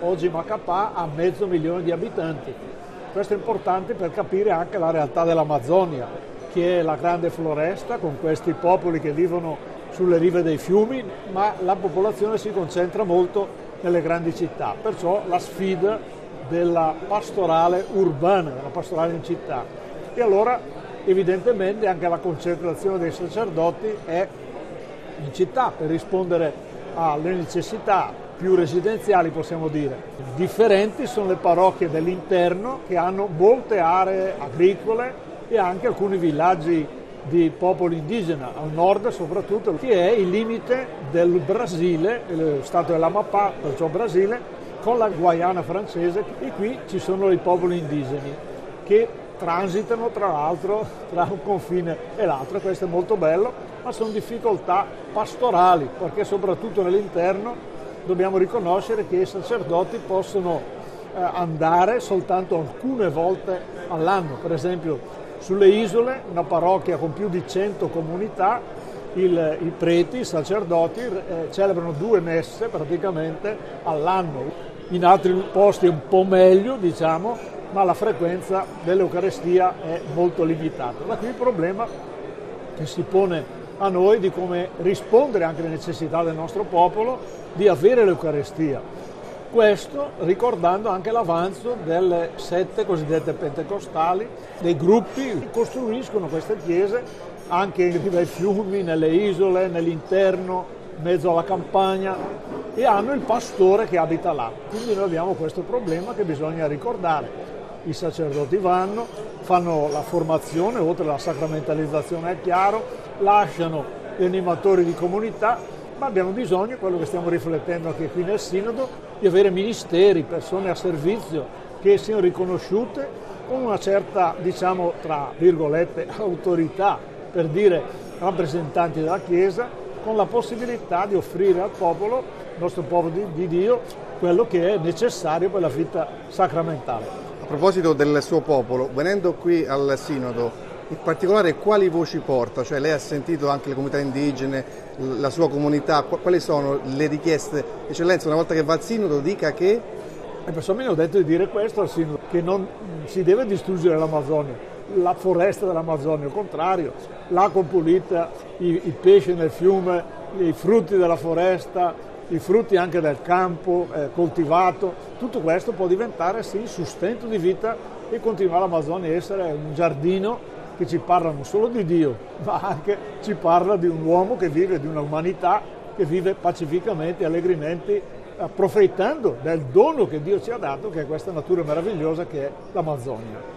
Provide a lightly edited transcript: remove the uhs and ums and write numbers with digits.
oggi Macapá ha 500.000 di abitanti. Questo è importante per capire anche la realtà dell'Amazzonia, che è la grande foresta con questi popoli che vivono sulle rive dei fiumi, ma la popolazione si concentra molto nelle grandi città, perciò la sfida della pastorale urbana, della pastorale in città. E allora evidentemente anche la concentrazione dei sacerdoti è in città per rispondere alle necessità più residenziali, possiamo dire. Differenti sono le parrocchie dell'interno che hanno molte aree agricole e anche alcuni villaggi di popoli indigena, al nord soprattutto, che è il limite del Brasile, lo stato dell'Amapá, perciò Brasile, con la Guayana francese, e qui ci sono i popoli indigeni che transitano tra l'altro tra un confine e l'altro. Questo è molto bello, ma sono difficoltà pastorali, perché soprattutto nell'interno dobbiamo riconoscere che i sacerdoti possono andare soltanto alcune volte all'anno. Per esempio sulle isole, una parrocchia con più di 100 comunità, i preti, i sacerdoti celebrano 2 messe praticamente all'anno. In altri posti un po' meglio, diciamo, ma la frequenza dell'Eucarestia è molto limitata. Da qui il problema che si pone a noi di come rispondere anche alle necessità del nostro popolo di avere l'Eucarestia. Questo ricordando anche l'avanzo delle 7 cosiddette pentecostali, dei gruppi che costruiscono queste chiese anche in riva ai fiumi, nelle isole, nell'interno, in mezzo alla campagna, e hanno il pastore che abita là. Quindi noi abbiamo questo problema che bisogna ricordare. I sacerdoti vanno, fanno la formazione, oltre alla sacramentalizzazione è chiaro, lasciano gli animatori di comunità, ma abbiamo bisogno, quello che stiamo riflettendo anche qui nel Sinodo, di avere ministeri, persone a servizio che siano riconosciute con una certa, diciamo, tra virgolette, autorità, per dire rappresentanti della Chiesa, con la possibilità di offrire al popolo, il nostro popolo di Dio, quello che è necessario per la vita sacramentale. A proposito del suo popolo, venendo qui al Sinodo, in particolare quali voci porta? Cioè lei ha sentito anche le comunità indigene, la sua comunità, quali sono le richieste? Eccellenza, una volta che va al Sinodo dica che... Le persone mi hanno detto di dire questo al Sinodo, che non si deve distruggere l'Amazzonia, la foresta dell'Amazzonia, al contrario, l'acqua pulita, i pesci nel fiume, i frutti della foresta, i frutti anche del campo coltivato, tutto questo può diventare sì sustento di vita e continuare l'Amazzonia a essere un giardino che ci parla non solo di Dio, ma anche ci parla di un uomo che vive, di una umanità che vive pacificamente e allegrimente, approfittando del dono che Dio ci ha dato, che è questa natura meravigliosa che è l'Amazzonia.